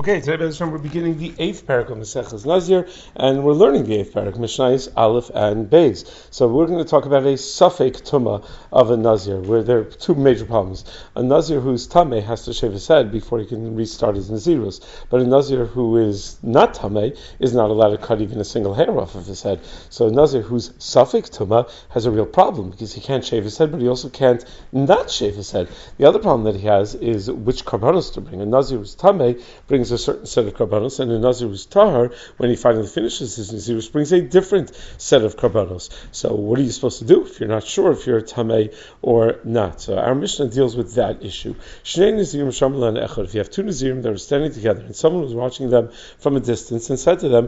Okay, today we're beginning the 8th parak of Maseches Nazir, and we're learning the 8th parak, Mishnayos Aleph and Beis. So we're going to talk about a suffix tumah of a Nazir, where there are two major problems. A Nazir who's tameh has to shave his head before he can restart his Nazirus, but a Nazir who is not tameh is not allowed to cut even a single hair off of his head. So a Nazir who's suffix tumah has a real problem, because he can't shave his head, but he also can't not shave his head. The other problem that he has is which karbanos to bring. A Nazir who's tameh brings a certain set of karbanos, and a Nazir who's tahar, when he finally finishes his Nazirus, brings a different set of karbanos. So what are you supposed to do if you're not sure if you're a tameh or not? So our Mishnah deals with that issue. Shnei Nazirim shamla and echad. If you have two Nazirim that are standing together, and someone was watching them from a distance and said to them,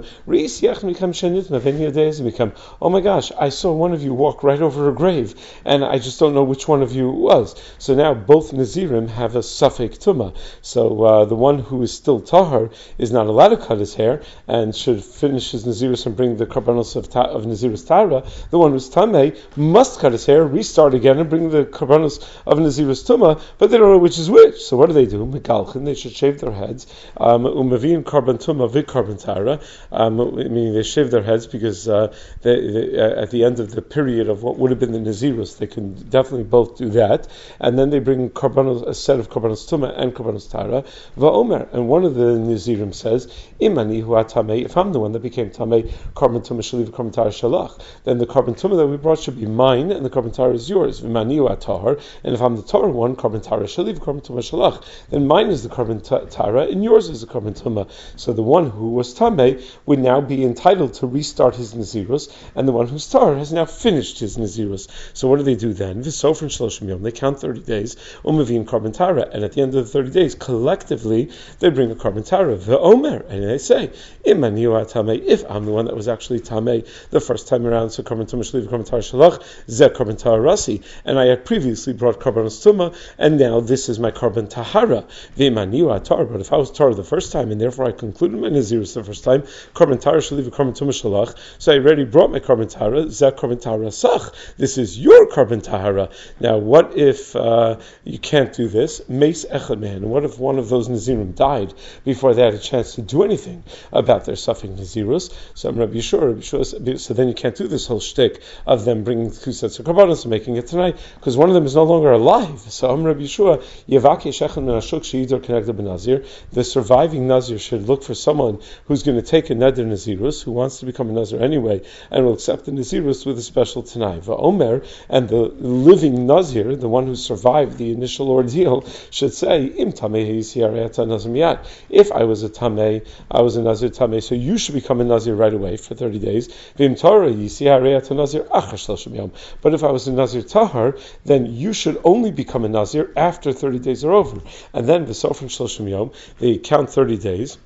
oh my gosh, I saw one of you walk right over a grave, and I just don't know which one of you it was. So now both Nazirim have a suffix tumah. So the one who is still tahar is not allowed to cut his hair and should finish his Nazirus and bring the karbanos of Nazirus Tara. The one who's tameh must cut his hair, restart again, and bring the karbanos of Nazirus Tumah, but they don't know which is which. So what do? Megalchin, they should shave their heads. Umavin karban tumah v'karban karban Tara, meaning they shave their heads because they, at the end of the period of what would have been the Nazirus, they can definitely both do that. And then they bring karbanos, a set of karbanos Tumah and karbanos Tara. Va'omer, and one of the Nazirim says, Imani hu tamei, if I'm the one that became tamei, karban tumah shaliv karban Tara shalach, then the karban tumah that we brought should be mine, and the karban Tara is yours. V'mani hu tahar, and if I'm the tahar one, karban Tara shaliv karban tumah shalach, then mine is the karban Tara, and yours is the karban tumah. So the one who was tamei would now be entitled to restart his Nazirus, and the one who's tahar has now finished his Nazirus. So what do they do then? V'sofrin shloshim yom, they count 30 days, umavin karban Tara, and at the end of the 30 days, collectively, they bring a karban Tara, v'omer, and they say, Imani hu tamei, if I'm the one that was actually tamei the first time around, so karban tumah shaliv karban Tara shalach, zeh karban Tara rasi, and I had previously brought karbanos tumah, and now this is my karban tahara, v'imani hu tahar, but if I was tahar the first time, and therefore I concluded my Nazirus the first time, karban Tara shaliv karban tumah shalach, so I already brought my karban Tara, zeh karban Tara sach, this is your karban tahara. Now what if you can't do this? Meis echad man, and what if one of those Nazirim died before they had a chance to do anything about their suffering Nazirus? So I'm Rabbi Yeshua, so then you can't do this whole shtick of them bringing two sets of karbanos and making it tonight, because one of them is no longer alive. So I'm Rabbi Yeshua, Yevake Shechem Menashuk Sheidor connected Benazir. The surviving Nazir should look for someone who's going to take a neder Nazirus, who wants to become a Nazir anyway, and will accept the Nazirus with a special Tanai. Va'omer, and the living Nazir, the one who survived the initial ordeal, should say, Im Tameh Yisiyareta Nazir Miyad. If I was a Tameh, I was a Nazir Tameh, so you should become a Nazir right away for 30 days. Vim Torah Yisiyareta Nazir Achar Shloshim Yom. But if I was a Nazir Tahar, then you should only become a Nazir after 30 days are over. And then the Sofrim Shloshim Yom, they count 30 days.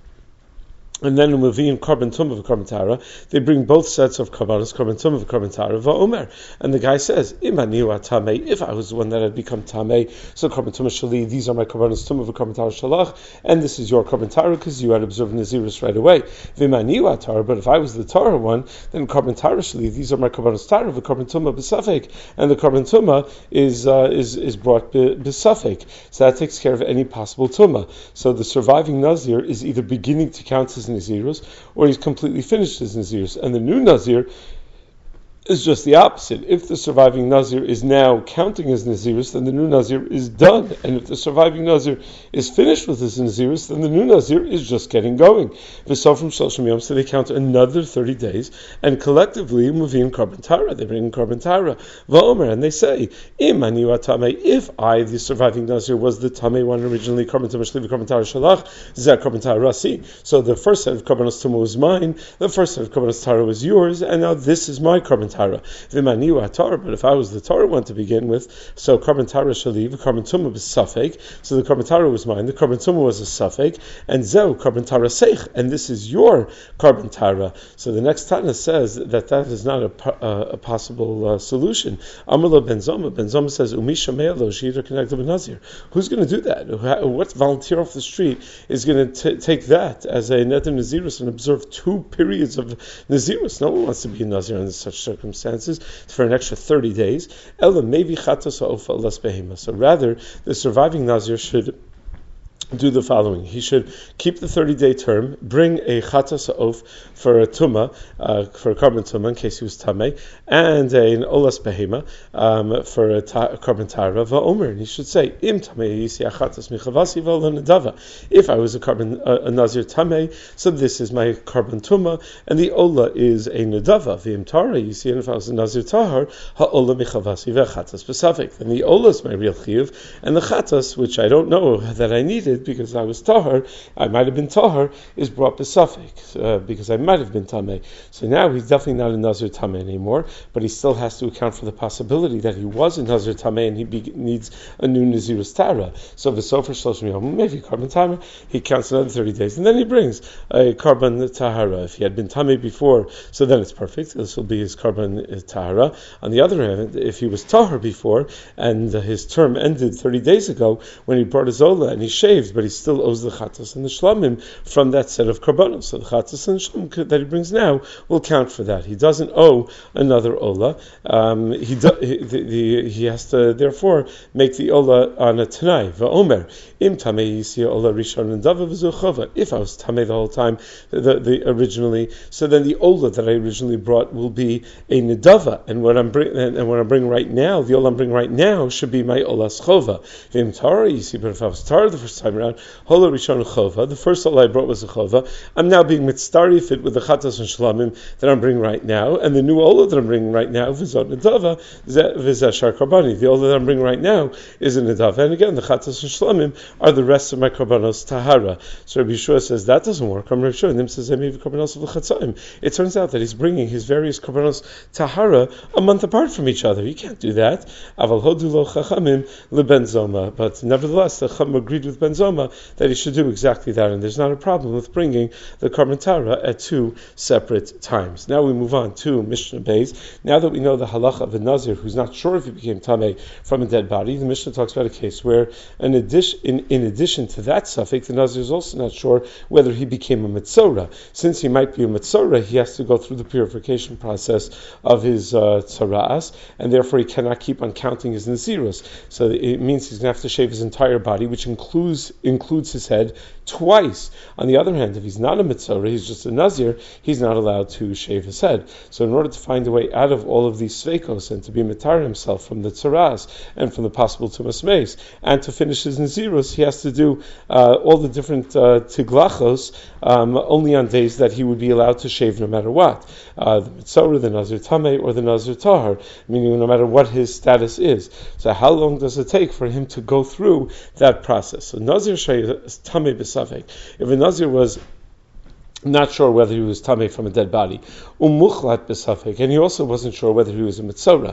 And then Umavin karban tumah v'karban Tara, they bring both sets of karbanos, karban tumah v'karban Tara, va'omer. And the guy says, Imani hu tamei, if I was the one that had become tamei, so karban tumah shali, these are my karbanos tumah v'karban Tara shalach, and this is your karban Tara because you had observed Nazirus right away. V'imani hu Tara, but if I was the Tara one, then karban Tara shali, these are my karbanos Tara v'karban tumah b'safek, and the karban tumah is brought b'safek. So that takes care of any possible tumah. So the surviving Nazir is either beginning to count his Nazirus, or he's completely finished his Nazirus, and the new Nazir is just the opposite. If the surviving Nazir is now counting his Nazirus, then the new Nazir is done. And if the surviving Nazir is finished with his Nazirus, then the new Nazir is just getting going. V'sofrim shloshim yom, so they count another 30 days, and collectively Muvin karban Tara, they bring karban Tara. Va'omer, and they say, Imani hu tamei, if I, the surviving Nazir, was the tamei one originally, karban tumah shliv karban Tara shalach, zeh karban Tara rasi. So the first set of karbanos tumah was mine, the first set of karbanos Tara was yours, and now this is my karban Tara. V'imani hu Tara, but if I was the Tara one to begin with, so karban Tara shaliv, karban tumah was suffix, so the karban Tara was mine, the karban tumah was a suffix, and zeu karban Tara seich, and this is your karban Tara. So the next Tana says that is not a possible solution. Amrla ben Zoma says, Umisha me'alo she'idor connected b'nazir. Who's going to do that? What volunteer off the street is going to take that as a neder Nazirus and observe 2 periods of Nazirus? No one wants to be a Nazir under such circumstances for an extra 30 days. Ella maybe chatos ha'ofa less behema. So rather, the surviving Nazir should do the following. He should keep the 30-day term, bring a chatas oaf for a tumah, for a carbon tumah in case he was tameh, and an olas behema for a carbon tara va'omer. And he should say, Im tameh yisi achatas michavasi v'ola nedava. If I was a nazir tameh, so this is my carbon tumah, and the ola is a nedava. V'im tara yisi, and if I was a nazir tahar, ha'ola michavasi v'achatas b'safik. Then the ola is my real chiyuv, and the chatas, which I don't know that I needed, because I was tahar, I might have been tahar, is brought besafik, because I might have been tameh. So now he's definitely not a nazir tameh anymore, but he still has to account for the possibility that he was a nazir tameh and he needs a new nazirus tara. So v'sofer shloshim yom, maybe carbon tara, he counts another 30 days, and then he brings a carbon tahara. If he had been tameh before, so then it's perfect. This will be his carbon tahara. On the other hand, if he was tahar before and his term ended 30 days ago when he brought his ola and he shaved, but he still owes the chatas and the shlamim from that set of karbanos. So the chatas and the shlamim that he brings now will count for that. He doesn't owe another ola. He has to therefore make the ola on a tanai. Va'omer im tamei yisi ola rishon and dava v'zuchova. If I was tamei the whole time, the originally, so then the ola that I originally brought will be a nedava, and what I'm bringing right now, the ola I'm bringing right now should be my ola schova. V'im tara yisi, but if I was tara the first time around, hola rishon chova, the first ola I brought was a chova. I'm now being mitzdarif it with the chatas and shlamim that I'm bringing right now, and the new ola that I'm bringing right now, v'zot nedava, v'zeh shar karbani. The ola that I'm bringing right now is a nedava, and again the chatas and shlamim are the rest of my karbanos tahara. So Rabbi Yeshua says that doesn't work. Rabbi Yeshua Nim says karbanos of l'chatzayim. It turns out that he's bringing his various karbanos tahara a month apart from each other. You can't do that. Aval hodu lo chachamim leben zoma. But nevertheless, the chacham agreed with Ben Zoma that he should do exactly that, and there's not a problem with bringing the carbon tahara at two separate times. Now we move on to Mishnah Beis. Now that we know the halacha of a nazir who's not sure if he became tameh from a dead body, the Mishnah talks about a case where, in addition to that suffix, the nazir is also not sure whether he became a mitzora. Since he might be a mitzora, he has to go through the purification process of his tzara'as, and therefore he cannot keep on counting his nazirus. So it means he's going to have to shave his entire body, which includes his head, twice. On the other hand, if he's not a mitzora, he's just a nazir, he's not allowed to shave his head. So in order to find a way out of all of these sveikos and to be mitar himself from the tzaras and from the possible tumas meis, and to finish his nazirus, he has to do all the different tiglachos only on days that he would be allowed to shave no matter what. The mitzora, the nazir tameh, or the nazir tahar, meaning no matter what his status is. So how long does it take for him to go through that process? So nazir tameh b'safek. If a nazir was not sure whether he was tameh from a dead body, umuchlat b'safek, and he also wasn't sure whether he was a mitzora.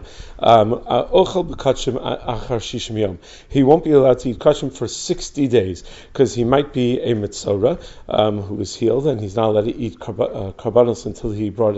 Ochel b'kachim achar shishim yom. He won't be allowed to eat kachim for 60 days because he might be a mitzora who is healed, and he's not allowed to eat karbanos until he brought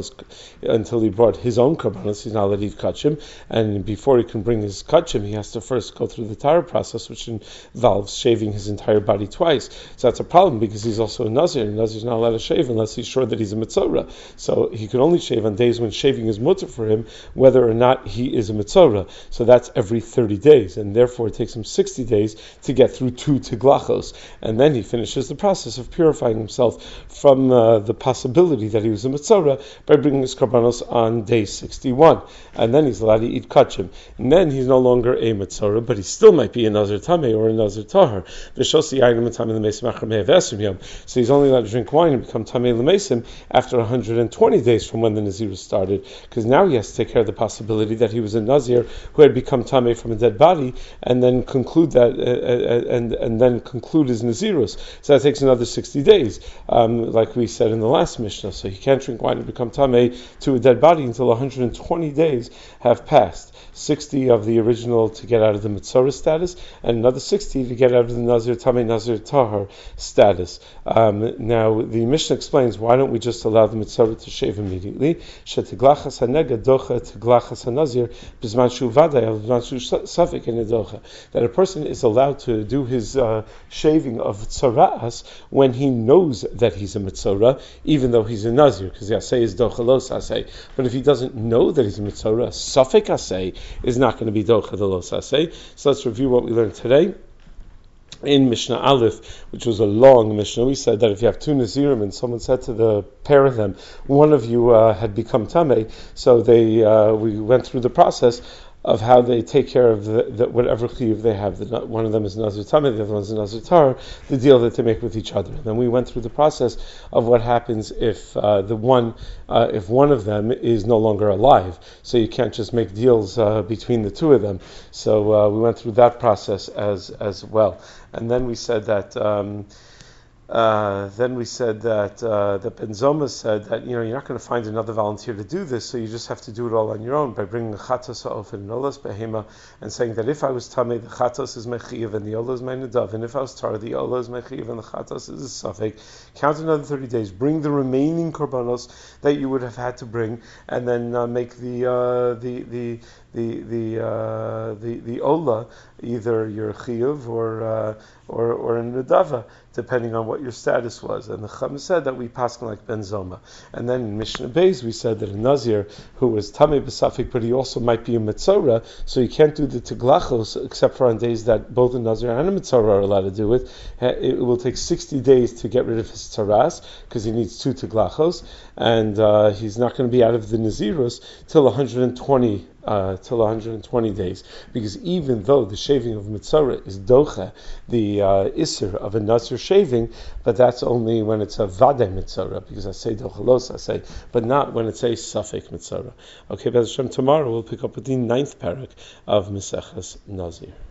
his own karbanos. He's not allowed to eat kachim, and before he can bring his kachim, he has to first go through the tara process, which involves shaving his entire body twice. So that's a problem because he's also a nazir, and nazir is not allowed to shave unless he's sure that he's a mitzora. So he can only shave on days when shaving is mutter for him, whether or not he is a mitzora. So that's every 30 days, and therefore it takes him 60 days to get through 2 tiglachos, and then he finishes the process of purifying himself from the possibility that he was a mitzora by bringing his karbanos on day 61, and then he's allowed to eat kachim, and then he's no longer a mitzora, but he still might be a nazir tameh or a nazir tahar. So he's only allowed to drink wine and become tamei l'meisim after 120 days from when the nazir started, because now he has to take care of the possibility that he was a nazir who had become tamei from a dead body, and then conclude that and then conclude his nazirus. So that takes another 60 days, like we said in the last Mishnah. So he can't drink wine and become tamei to a dead body until 120 days have passed. 60 of the original to get out of the mitzora status, and another 60 to get out of the nazir tamei nazir tahar status. Now the Mishnah explains, why don't we just allow the mitzora to shave immediately? Shetiglachas hanega docha tiglachas hanazir bizman shu vaday al bizman shu safek enedocha. That a person is allowed to do his shaving of tzara'as when he knows that he's a mitzora, even though he's a nazir, because the asay is docha los asay. But if he doesn't know that he's a mitzora, safek asay is not going to be docha the los asay. So let's review what we learned today. in Mishnah Aleph, which was a long Mishnah, we said that if you have two Nazirim and someone said to the pair of them, one of you had become Tameh, so we went through the process of how they take care of the whatever chiyuv they have. One of them is Nazir Tameh, the other one is Nazir Tar, the deal that they make with each other. Then we went through the process of what happens if one of them is no longer alive. So you can't just make deals between the two of them. So we went through that process as well. And then we said that. Then we said that the Ben Zoma said that you're not going to find another volunteer to do this, so you just have to do it all on your own by bringing a chatos ha'ofen and olas behema and saying that if I was tamei, the chatos is mechiv and the olah is my nadav, and if I was tar, the olah is mechiv and the chatos is a safek. Count another 30 days. Bring the remaining korbanos that you would have had to bring, and then make the olah either your chiyuv or a nadava, depending on what your status was. And the Chacham said that we paskin like Ben Zoma. And then in Mishnah Beis we said that a Nazir who was Tamei B'Safik, but he also might be a Metzora, so he can't do the Tiglachos except for on days that both a Nazir and a Metzora are allowed to do it. It will take 60 days to get rid of his Tzaras, because he needs 2 Tiglachos, and he's not going to be out of the Nazirus till 120 days, because even though the shaving of Mitzorah is docha, the Isser of a Nazir shaving, but that's only when it's a Vadeh Mitzorah, because I say dochalos, I say, but not when it's a Safek Mitzorah. Okay, B'ez Hashem, tomorrow we'll pick up with the 9th parak of Meseches Nazir.